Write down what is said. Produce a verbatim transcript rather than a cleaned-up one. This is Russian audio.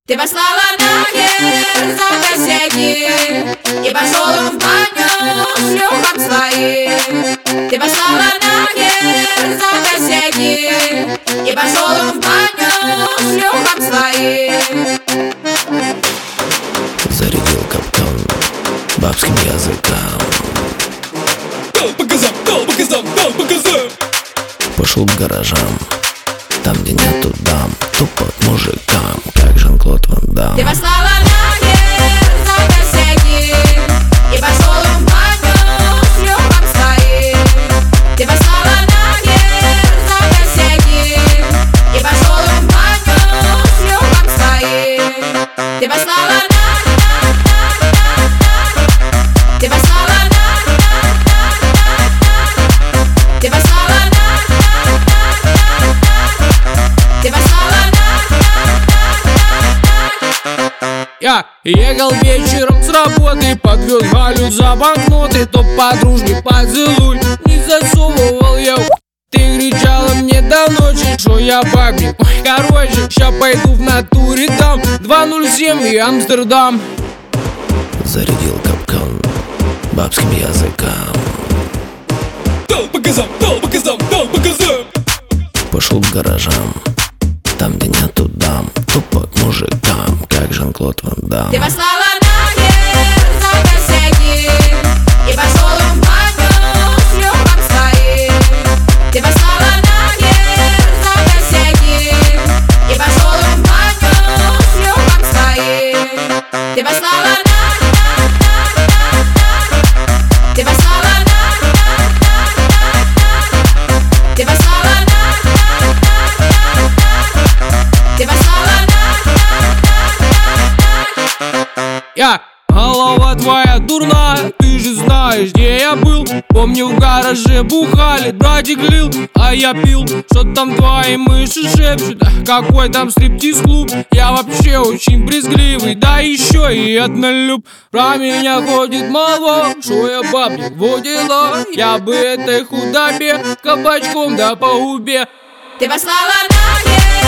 Ты послала нахер за косяки и пошел в баню с шлюхом своим. Ты послала нахер за косяки и пошел в баню с шлюхом своим. Зарядил капкан бабским языком. Дал по газам, дал по газам, дал по газам. Пошел к гаражам, там, где нету дам, тупо к мужикам, как Жан-Клод Ван Дам. Ты послала нахер за косяки и пошел в баню с шлюхом своим. Ты послала нахер за косяки и пошел в баню с шлюхом своим. Ты послала Ты послала Ты послала Ты послала Я ехал вечером с работы, подвез Галю за банкноты, то подружке поцелуй не засовывал я. Ты кричала мне до ночи, что я бабник. Ой, короче, ща пойду в натуре там два ноль семь и Амстердам. Зарядил капкан бабским языком. Дал по газам, дал по газам, дал по газам. Пошел к гаражам, там, где нету дам, тупо к мужикам, как Жан-Клод Ван Дам. Ты послала нахер за косяки и пошел в баню с шлюхом своим. Ты послала нахер за косяки и пошел в баню с шлюхом своим. Ты послала Ты послала Ты послала Ты послала Я, голова твоя дурная, ты же знаешь, где я был. Помню, в гараже бухали, братик лил, а я пил. Что там твои мыши шепчут, какой там стриптиз-клуб. Я вообще очень брезгливый, да еще и однолюб. Про меня ходит молва, что я бабник водила. Я бы этой худобе кабачком да по губе. Ты послала нахер